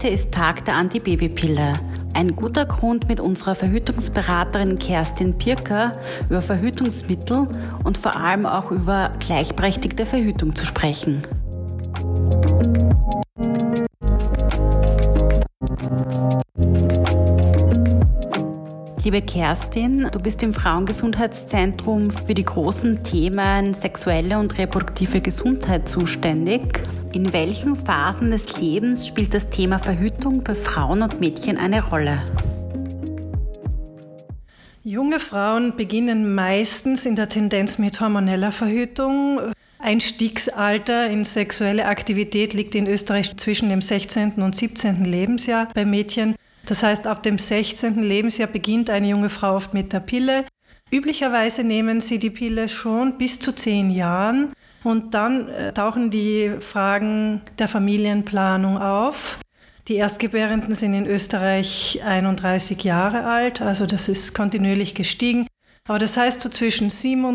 Heute ist Tag der Antibabypille. Ein guter Grund, mit unserer Verhütungsberaterin Kerstin Pirker über Verhütungsmittel und vor allem auch über gleichberechtigte Verhütung zu sprechen. Liebe Kerstin, du bist im Frauengesundheitszentrum für die großen Themen sexuelle und reproduktive Gesundheit zuständig. In welchen Phasen des Lebens spielt das Thema Verhütung bei Frauen und Mädchen eine Rolle? Junge Frauen beginnen meistens in der Tendenz mit hormoneller Verhütung. Einstiegsalter in sexuelle Aktivität liegt in Österreich zwischen dem 16. und 17. Lebensjahr bei Mädchen. Das heißt, ab dem 16. Lebensjahr beginnt eine junge Frau oft mit der Pille. Üblicherweise nehmen sie die Pille schon bis zu 10 Jahren und dann tauchen die Fragen der Familienplanung auf. Die Erstgebärenden sind in Österreich 31 Jahre alt, also das ist kontinuierlich gestiegen. Aber das heißt, so zwischen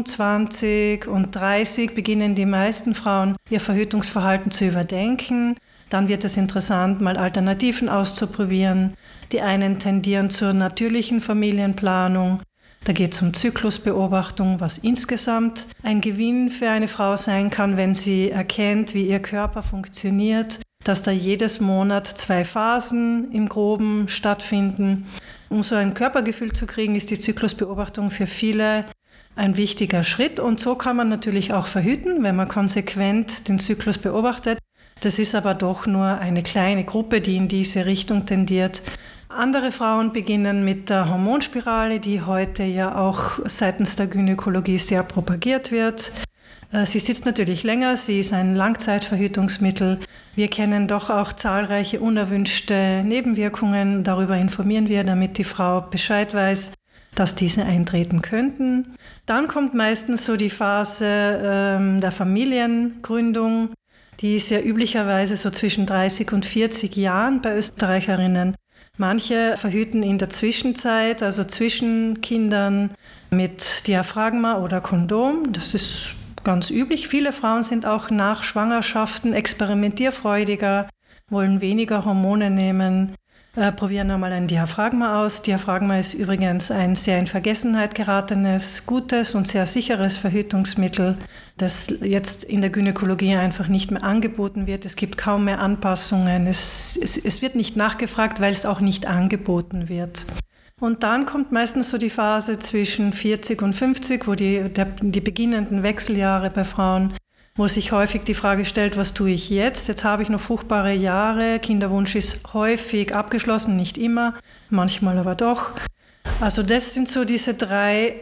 27 und 30 beginnen die meisten Frauen ihr Verhütungsverhalten zu überdenken. Dann wird es interessant, mal Alternativen auszuprobieren. Die einen tendieren zur natürlichen Familienplanung. Da geht es um Zyklusbeobachtung, was insgesamt ein Gewinn für eine Frau sein kann, wenn sie erkennt, wie ihr Körper funktioniert, dass da jedes Monat 2 Phasen im Groben stattfinden. Um so ein Körpergefühl zu kriegen, ist die Zyklusbeobachtung für viele ein wichtiger Schritt. Und so kann man natürlich auch verhüten, wenn man konsequent den Zyklus beobachtet. Das ist aber doch nur eine kleine Gruppe, die in diese Richtung tendiert. Andere Frauen beginnen mit der Hormonspirale, die heute ja auch seitens der Gynäkologie sehr propagiert wird. Sie sitzt natürlich länger, sie ist ein Langzeitverhütungsmittel. Wir kennen doch auch zahlreiche unerwünschte Nebenwirkungen. Darüber informieren wir, damit die Frau Bescheid weiß, dass diese eintreten könnten. Dann kommt meistens so die Phase der Familiengründung. Die ist ja üblicherweise so zwischen 30 und 40 Jahren bei Österreicherinnen. Manche verhüten in der Zwischenzeit, also zwischen Kindern, mit Diaphragma oder Kondom. Das ist ganz üblich. Viele Frauen sind auch nach Schwangerschaften experimentierfreudiger, wollen weniger Hormone nehmen, probieren einmal ein Diaphragma aus. Diaphragma ist übrigens ein sehr in Vergessenheit geratenes, gutes und sehr sicheres Verhütungsmittel, das jetzt in der Gynäkologie einfach nicht mehr angeboten wird. Es gibt kaum mehr Anpassungen. Es wird nicht nachgefragt, weil es auch nicht angeboten wird. Und dann kommt meistens so die Phase zwischen 40 und 50, wo die beginnenden Wechseljahre bei Frauen, wo sich häufig die Frage stellt, was tue ich jetzt? Jetzt habe ich noch fruchtbare Jahre, Kinderwunsch ist häufig abgeschlossen, nicht immer, manchmal aber doch. Also das sind so diese 3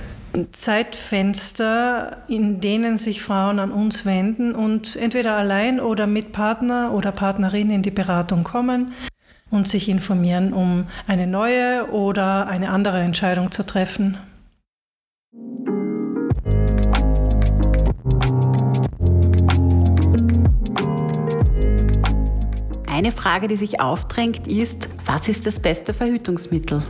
Zeitfenster, in denen sich Frauen an uns wenden und entweder allein oder mit Partner oder Partnerin in die Beratung kommen und sich informieren, um eine neue oder eine andere Entscheidung zu treffen. Eine Frage, die sich aufdrängt, ist, was ist das beste Verhütungsmittel?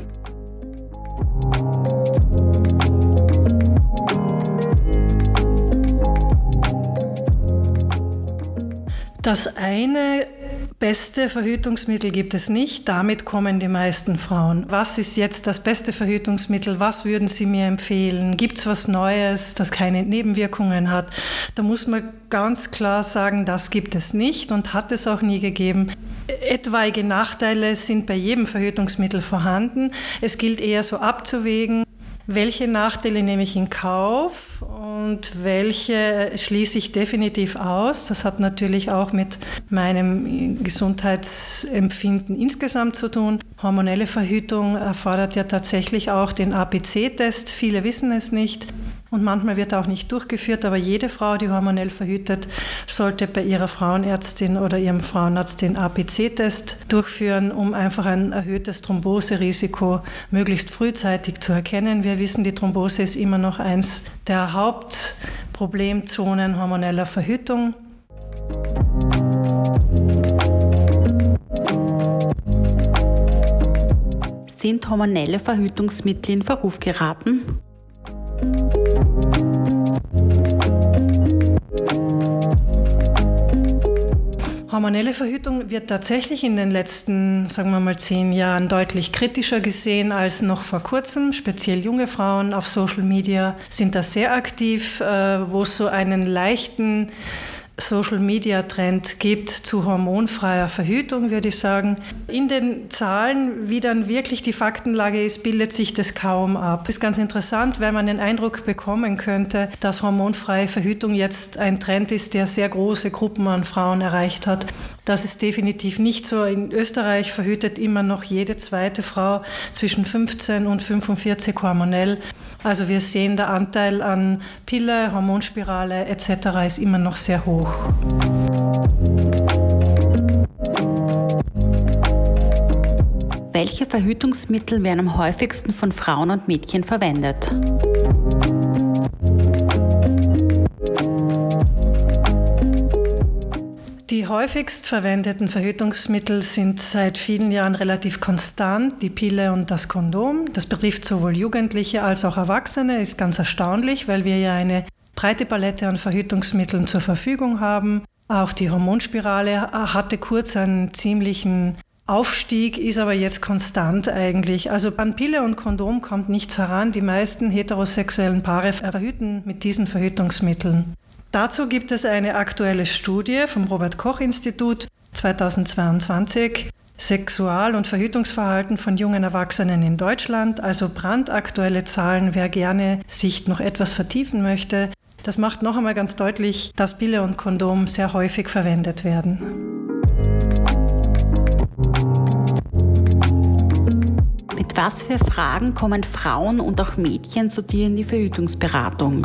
Das eine beste Verhütungsmittel gibt es nicht, damit kommen die meisten Frauen. Was ist jetzt das beste Verhütungsmittel? Was würden Sie mir empfehlen? Gibt es was Neues, das keine Nebenwirkungen hat? Da muss man ganz klar sagen, das gibt es nicht und hat es auch nie gegeben. Etwaige Nachteile sind bei jedem Verhütungsmittel vorhanden. Es gilt eher so abzuwägen, welche Nachteile nehme ich in Kauf und welche schließe ich definitiv aus. Das hat natürlich auch mit meinem Gesundheitsempfinden insgesamt zu tun. Hormonelle Verhütung erfordert ja tatsächlich auch den APC-Test. Viele wissen es nicht. Und manchmal wird er auch nicht durchgeführt, aber jede Frau, die hormonell verhütet, sollte bei ihrer Frauenärztin oder ihrem Frauenarzt den APC-Test durchführen, um einfach ein erhöhtes Thromboserisiko möglichst frühzeitig zu erkennen. Wir wissen, die Thrombose ist immer noch eins der Hauptproblemzonen hormoneller Verhütung. Sind hormonelle Verhütungsmittel in Verruf geraten? Hormonelle Verhütung wird tatsächlich in den letzten, sagen wir mal, 10 Jahren deutlich kritischer gesehen als noch vor kurzem. Speziell junge Frauen auf Social Media sind da sehr aktiv, wo es so einen leichten Social-Media-Trend gibt zu hormonfreier Verhütung, würde ich sagen. In den Zahlen, wie dann wirklich die Faktenlage ist, bildet sich das kaum ab. Das ist ganz interessant, weil man den Eindruck bekommen könnte, dass hormonfreie Verhütung jetzt ein Trend ist, der sehr große Gruppen an Frauen erreicht hat. Das ist definitiv nicht so. In Österreich verhütet immer noch jede zweite Frau zwischen 15 und 45 hormonell. Also wir sehen, der Anteil an Pille, Hormonspirale etc. ist immer noch sehr hoch. Welche Verhütungsmittel werden am häufigsten von Frauen und Mädchen verwendet? Die häufigst verwendeten Verhütungsmittel sind seit vielen Jahren relativ konstant, die Pille und das Kondom. Das betrifft sowohl Jugendliche als auch Erwachsene, ist ganz erstaunlich, weil wir ja eine breite Palette an Verhütungsmitteln zur Verfügung haben. Auch die Hormonspirale hatte kurz einen ziemlichen Aufstieg, ist aber jetzt konstant eigentlich. Also an Pille und Kondom kommt nichts heran. Die meisten heterosexuellen Paare verhüten mit diesen Verhütungsmitteln. Dazu gibt es eine aktuelle Studie vom Robert-Koch-Institut 2022, Sexual- und Verhütungsverhalten von jungen Erwachsenen in Deutschland, also brandaktuelle Zahlen, wer gerne sich noch etwas vertiefen möchte. Das macht noch einmal ganz deutlich, dass Pille und Kondom sehr häufig verwendet werden. Mit was für Fragen kommen Frauen und auch Mädchen zu dir in die Verhütungsberatung?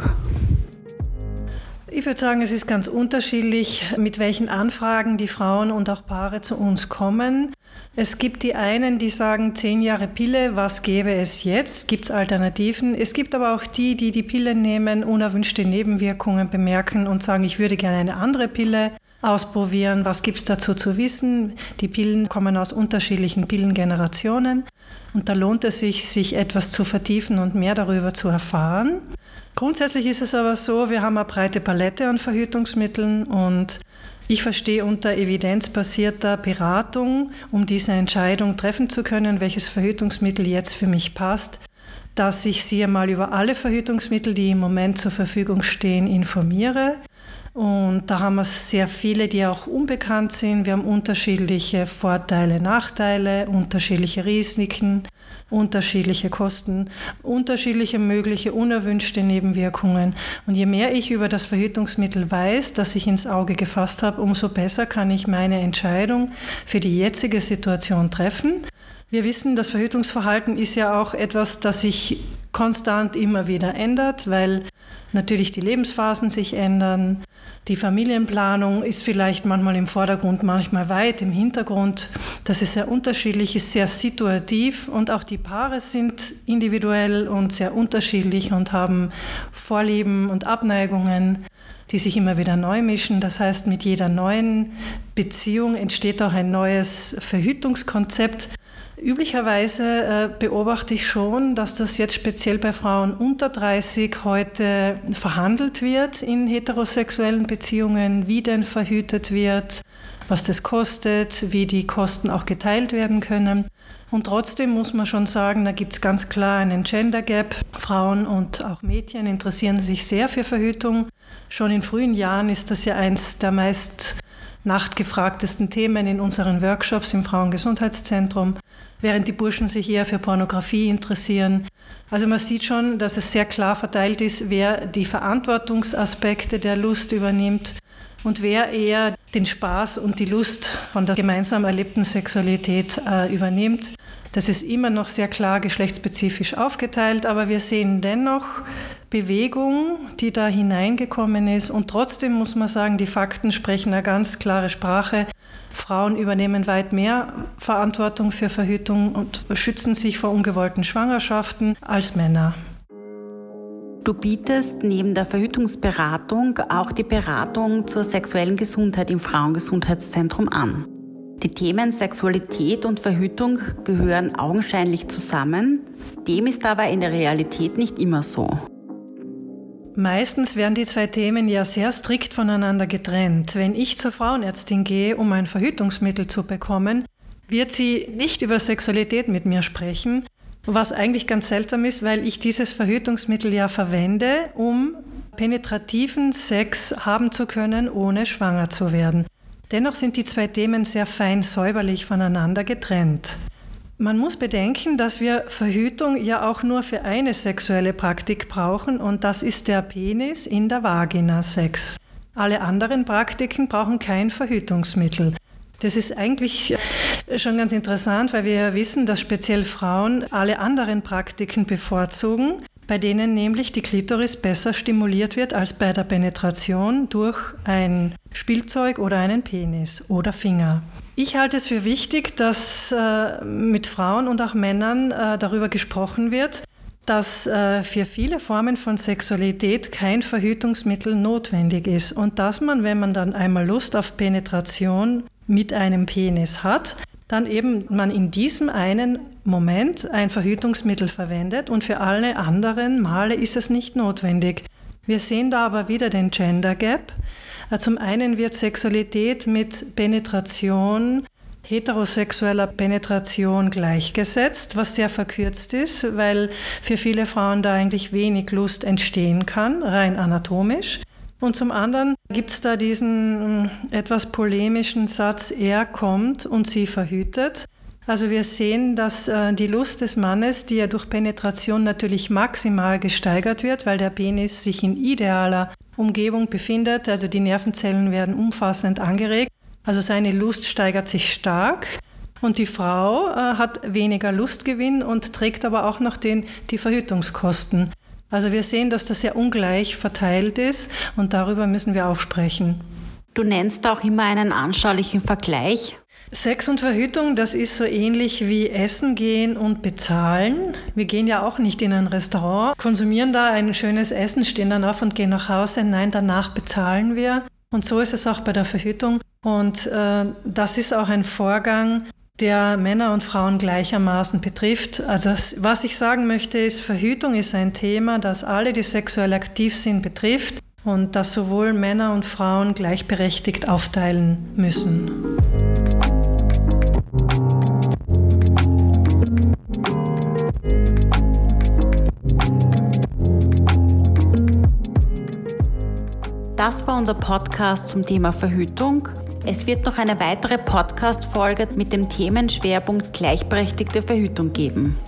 Ich würde sagen, es ist ganz unterschiedlich, mit welchen Anfragen die Frauen und auch Paare zu uns kommen. Es gibt die einen, die sagen, 10 Jahre Pille, was gäbe es jetzt? Gibt es Alternativen? Es gibt aber auch die Pille nehmen, unerwünschte Nebenwirkungen bemerken und sagen, ich würde gerne eine andere Pille ausprobieren. Was gibt es dazu zu wissen? Die Pillen kommen aus unterschiedlichen Pillengenerationen und da lohnt es sich etwas zu vertiefen und mehr darüber zu erfahren. Grundsätzlich ist es aber so, wir haben eine breite Palette an Verhütungsmitteln und ich verstehe unter evidenzbasierter Beratung, um diese Entscheidung treffen zu können, welches Verhütungsmittel jetzt für mich passt, dass ich Sie einmal über alle Verhütungsmittel, die im Moment zur Verfügung stehen, informiere. Und da haben wir sehr viele, die auch unbekannt sind. Wir haben unterschiedliche Vorteile, Nachteile, unterschiedliche Risiken, unterschiedliche Kosten, unterschiedliche mögliche unerwünschte Nebenwirkungen. Und je mehr ich über das Verhütungsmittel weiß, das ich ins Auge gefasst habe, umso besser kann ich meine Entscheidung für die jetzige Situation treffen. Wir wissen, das Verhütungsverhalten ist ja auch etwas, das sich konstant immer wieder ändert, weil natürlich die Lebensphasen sich ändern. Die Familienplanung ist vielleicht manchmal im Vordergrund, manchmal weit im Hintergrund. Das ist sehr unterschiedlich, ist sehr situativ und auch die Paare sind individuell und sehr unterschiedlich und haben Vorlieben und Abneigungen, die sich immer wieder neu mischen. Das heißt, mit jeder neuen Beziehung entsteht auch ein neues Verhütungskonzept. Üblicherweise beobachte ich schon, dass das jetzt speziell bei Frauen unter 30 heute verhandelt wird in heterosexuellen Beziehungen, wie denn verhütet wird, was das kostet, wie die Kosten auch geteilt werden können. Und trotzdem muss man schon sagen, da gibt es ganz klar einen Gender Gap. Frauen und auch Mädchen interessieren sich sehr für Verhütung. Schon in frühen Jahren ist das ja eins der meist nachgefragtesten Themen in unseren Workshops im Frauengesundheitszentrum, während die Burschen sich eher für Pornografie interessieren. Also man sieht schon, dass es sehr klar verteilt ist, wer die Verantwortungsaspekte der Lust übernimmt und wer eher den Spaß und die Lust von der gemeinsam erlebten Sexualität übernimmt. Das ist immer noch sehr klar geschlechtsspezifisch aufgeteilt, aber wir sehen dennoch Bewegung, die da hineingekommen ist. Und trotzdem muss man sagen, die Fakten sprechen eine ganz klare Sprache. Frauen übernehmen weit mehr Verantwortung für Verhütung und schützen sich vor ungewollten Schwangerschaften als Männer. Du bietest neben der Verhütungsberatung auch die Beratung zur sexuellen Gesundheit im Frauengesundheitszentrum an. Die Themen Sexualität und Verhütung gehören augenscheinlich zusammen. Dem ist aber in der Realität nicht immer so. Meistens werden die zwei Themen ja sehr strikt voneinander getrennt. Wenn ich zur Frauenärztin gehe, um ein Verhütungsmittel zu bekommen, wird sie nicht über Sexualität mit mir sprechen, was eigentlich ganz seltsam ist, weil ich dieses Verhütungsmittel ja verwende, um penetrativen Sex haben zu können, ohne schwanger zu werden. Dennoch sind die zwei Themen sehr fein säuberlich voneinander getrennt. Man muss bedenken, dass wir Verhütung ja auch nur für eine sexuelle Praktik brauchen und das ist der Penis in der Vagina Sex. Alle anderen Praktiken brauchen kein Verhütungsmittel. Das ist eigentlich schon ganz interessant, weil wir ja wissen, dass speziell Frauen alle anderen Praktiken bevorzugen, bei denen nämlich die Klitoris besser stimuliert wird als bei der Penetration durch ein Spielzeug oder einen Penis oder Finger. Ich halte es für wichtig, dass mit Frauen und auch Männern darüber gesprochen wird, dass für viele Formen von Sexualität kein Verhütungsmittel notwendig ist und dass man, wenn man dann einmal Lust auf Penetration mit einem Penis hat, dann eben man in diesem einen Moment ein Verhütungsmittel verwendet und für alle anderen Male ist es nicht notwendig. Wir sehen da aber wieder den Gender Gap. Zum einen wird Sexualität mit Penetration, heterosexueller Penetration gleichgesetzt, was sehr verkürzt ist, weil für viele Frauen da eigentlich wenig Lust entstehen kann, rein anatomisch. Und zum anderen gibt es da diesen etwas polemischen Satz, er kommt und sie verhütet. Also wir sehen, dass die Lust des Mannes, die ja durch Penetration natürlich maximal gesteigert wird, weil der Penis sich in idealer Umgebung befindet, also die Nervenzellen werden umfassend angeregt, also seine Lust steigert sich stark und die Frau hat weniger Lustgewinn und trägt aber auch noch die Verhütungskosten. Also wir sehen, dass das sehr ungleich verteilt ist und darüber müssen wir auch sprechen. Du nennst auch immer einen anschaulichen Vergleich. Sex und Verhütung, das ist so ähnlich wie Essen gehen und bezahlen. Wir gehen ja auch nicht in ein Restaurant, konsumieren da ein schönes Essen, stehen dann auf und gehen nach Hause. Nein, danach bezahlen wir. Und so ist es auch bei der Verhütung. Und das ist auch ein Vorgang, der Männer und Frauen gleichermaßen betrifft. Also was ich sagen möchte ist, Verhütung ist ein Thema, das alle, die sexuell aktiv sind, betrifft und das sowohl Männer und Frauen gleichberechtigt aufteilen müssen. Das war unser Podcast zum Thema Verhütung. Es wird noch eine weitere Podcast-Folge mit dem Themenschwerpunkt gleichberechtigte Verhütung geben.